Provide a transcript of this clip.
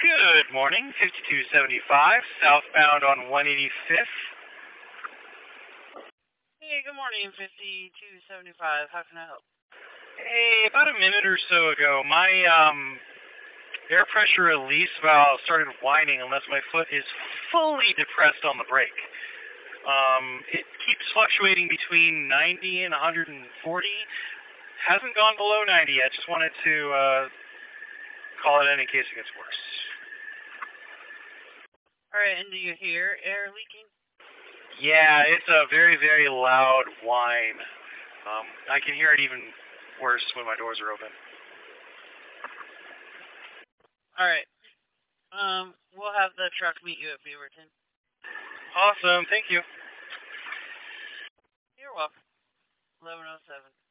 Good morning, 5275, southbound on 185th. Hey, good morning, 5275. How can I help? Hey, about a minute or so ago, my air pressure release valve started whining unless my foot is fully depressed on the brake. It keeps fluctuating between 90 and 140. Hasn't gone below 90 yet. Just wanted to call it in case it gets worse. All right, and do you hear air leaking? Yeah, it's a very, very loud whine. I can hear it even worse when my doors are open. All right. We'll have the truck meet you at Beaverton. Awesome, thank you. You're welcome. 1107.